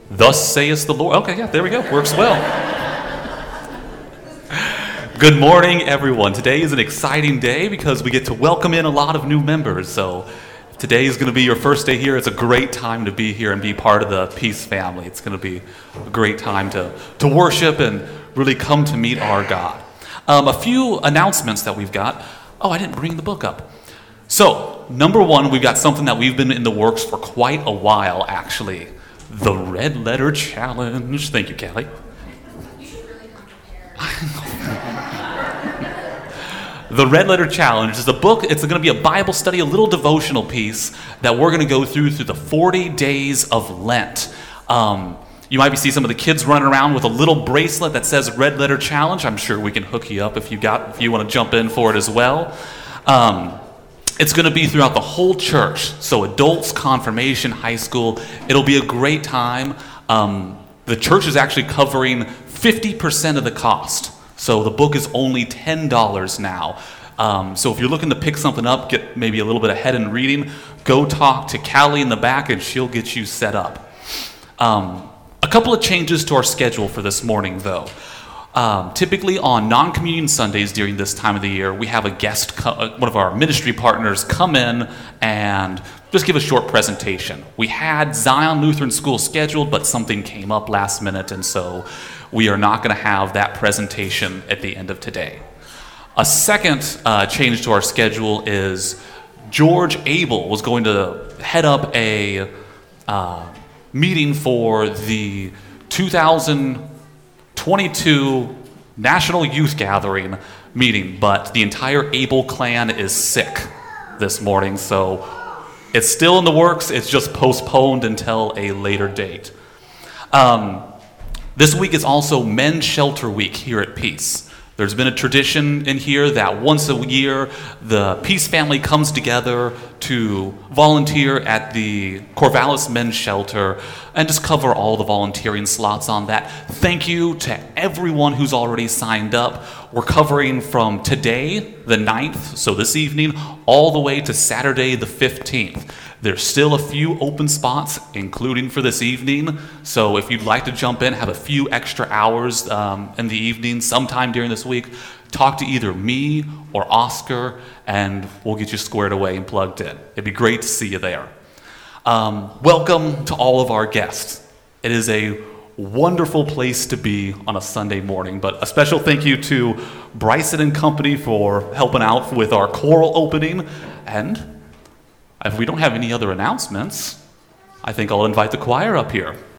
Thus saith the Lord. Okay, yeah, there we go. Works well. Good morning, everyone. Today is an exciting day because we get to welcome in a lot of new members. So if today is going to be your first day here, it's a great time to be here and be part of the Peace family. It's going to be a great time to worship and really come to meet our God. A few announcements that we've got. Oh, I didn't bring the book up. So, number one, we've got something that we've been in the works for quite a while, actually. The Red Letter Challenge. Thank you, Kelly. You should really come prepared. The Red Letter Challenge is a book. It's going to be a Bible study, a little devotional piece that we're going to go through the 40 days of Lent. You might be seeing some of the kids running around with a little bracelet that says Red Letter Challenge. I'm sure we can hook you up if you want to jump in for it as well. It's going to be throughout the whole church, so adults, confirmation, high school. It'll be a great time. The church is actually covering 50% of the cost, so the book is only $10 now. So if you're looking to pick something up, get maybe a little bit ahead in reading, go talk to Callie in the back and she'll get you set up. A couple of changes to our schedule for this morning, though. Typically on non-communion Sundays during this time of the year, we have a guest, one of our ministry partners, come in and just give a short presentation. We had Zion Lutheran School scheduled, but something came up last minute, and so we are not going to have that presentation at the end of today. A second change to our schedule is George Abel was going to head up a meeting for the 2022 National Youth Gathering meeting, but the entire Abel clan is sick this morning, so it's still in the works. It's just postponed until a later date. This week is also Men's Shelter Week here at Peace. There's been a tradition in here that once a year, the Peace family comes together to volunteer at the Corvallis Men's Shelter and just cover all the volunteering slots on that. Thank you to everyone who's already signed up. We're covering from today, the 9th, so this evening, all the way to Saturday, the 15th. There's still a few open spots, including for this evening. So if you'd like to jump in, have a few extra hours in the evening, sometime during this week, talk to either me or Oscar, and we'll get you squared away and plugged in. It'd be great to see you there. Welcome to all of our guests. It is a wonderful place to be on a Sunday morning, but a special thank you to Bryson and Company for helping out with our choral opening. And if we don't have any other announcements, I think I'll invite the choir up here.